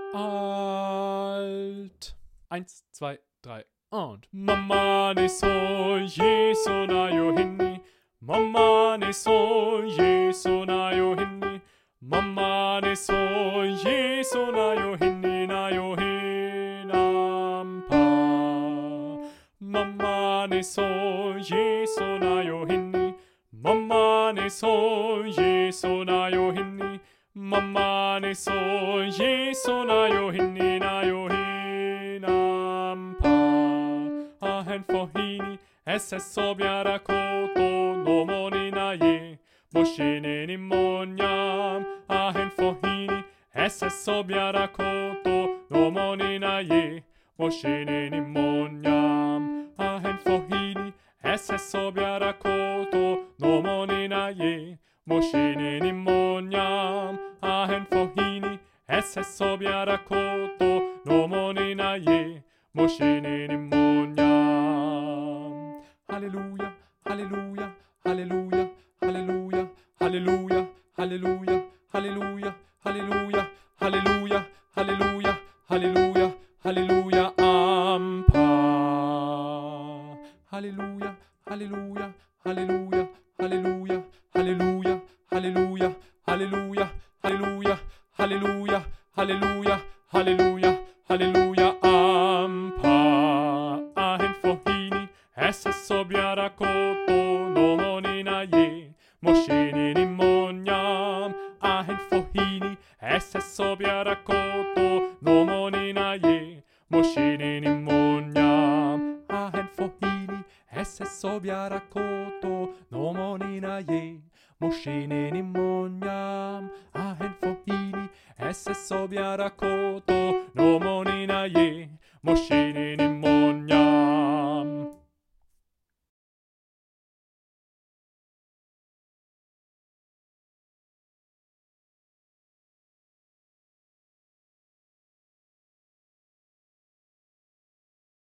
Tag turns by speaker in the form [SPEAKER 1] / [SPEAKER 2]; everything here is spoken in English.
[SPEAKER 1] alt. 1, 2, 3 und Mama ne so Jesu na yo hinni. Mama ne so Jesu na yo hinni. Mama ne so Jesu na yo hinni na yo hinampa. Mama ne so Jesu na yo hinni. Mama ne so Jesu na yo hinni. Mama ne so Jesu na yo hinni na yo hinampa. Ahen fohini SS biara koto no moni na ye. Moshine ni monyam. Ahen fohini SS biara koto no moni na ye. Moshine ni monyam. Ahen fohini SS biara koto no moni na ye. Moshine ni monyam. Ahen fohini SS biara koto no moni na ye. Moshine ni monyam. Halleluja, halleluja, halleluja, halleluja, halleluja, halleluja, halleluja, halleluja, halleluja, halleluja, halleluja, halleluja, ampa. Halleluja, halleluja, halleluja, halleluja, halleluja, halleluja, halleluja, halleluja, halleluja, halleluja, halleluja, halleluja, ampa. Ahen fohini SS biara koto no moni na ye. Moshine ni monyam. Ahen fohini SS biara koto no moni na ye. Moshine ni monyam. Ahen fohini SS biara koto no moni na ye. Moshine ni monyam. Ahen fohini SS biara koto no moni na ye. Moshine ni monyam.